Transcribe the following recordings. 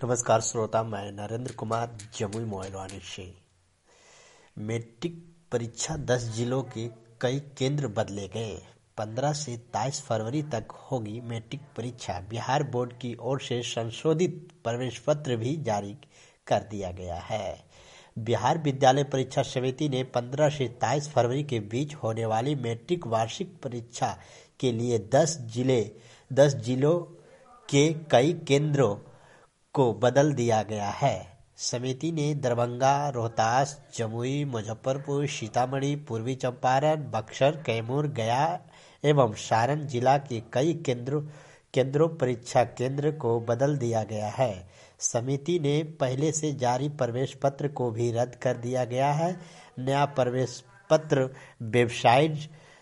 नमस्कार श्रोता, मैं नरेंद्र कुमार जमुई मोइलवानी से। मैट्रिक परीक्षा 10 जिलों के कई केंद्र बदले गए। 15 से 23 फरवरी तक होगी मैट्रिक परीक्षा। बिहार बोर्ड की ओर से संशोधित प्रवेश पत्र भी जारी कर दिया गया है। बिहार विद्यालय परीक्षा समिति ने 15 से 23 फरवरी के बीच होने वाली मैट्रिक वार्षिक परीक्षा के लिए 10 जिलों के कई केंद्रों को बदल दिया गया है। समिति ने दरभंगा, रोहतास, जमुई, मुजफ्फरपुर, सीतामढ़ी, पूर्वी चंपारण, बक्सर, कैमूर, गया एवं सारण जिला के कई केंद्रों परीक्षा केंद्र को बदल दिया गया है। समिति ने पहले से जारी प्रवेश पत्र को भी रद्द कर दिया गया है। नया प्रवेश पत्र website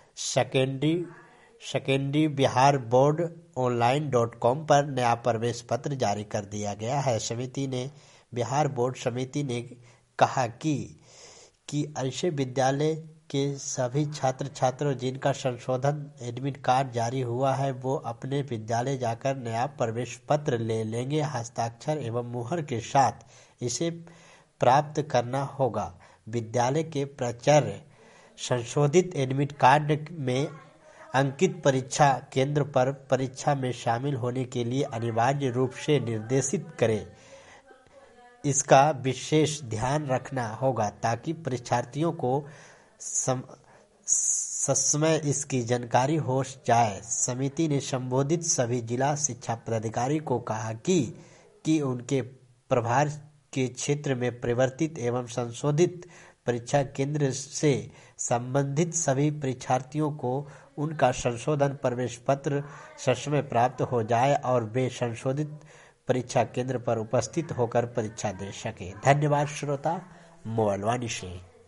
secondary Bihar board online.com पर नया प्रवेश पत्र जारी कर दिया गया है। बिहार बोर्ड समिति ने कहा कि ऐसे विद्यालय के सभी छात्रों जिनका संशोधन एडमिट कार्ड जारी हुआ है वो अपने विद्यालय जाकर नया प्रवेश पत्र ले लेंगे। हस्ताक्षर एवं मुहर के साथ इसे प्राप्त करना होगा। विद्यालय के प्राचार्य संशोधित एडमिट कार्ड में अंकित परीक्षा केंद्र पर परीक्षा में शामिल होने के लिए अनिवार्य रूप से निर्देशित करें। इसका विशेष ध्यान रखना होगा ताकि परीक्षार्थियों को ससमय इसकी जानकारी हो जाए। समिति ने संबोधित सभी जिला शिक्षा पदाधिकारी को कहा कि उनके प्रभार के क्षेत्र में परिवर्तित एवं संशोधित परीक्षा केंद्र से संबंधित सभी परीक्षार्थियों को उनका संशोधन प्रवेश पत्र ससमय प्राप्त हो जाए और वे संशोधित परीक्षा केंद्र पर उपस्थित होकर परीक्षा दे सके। धन्यवाद श्रोता, मोइलवानी से।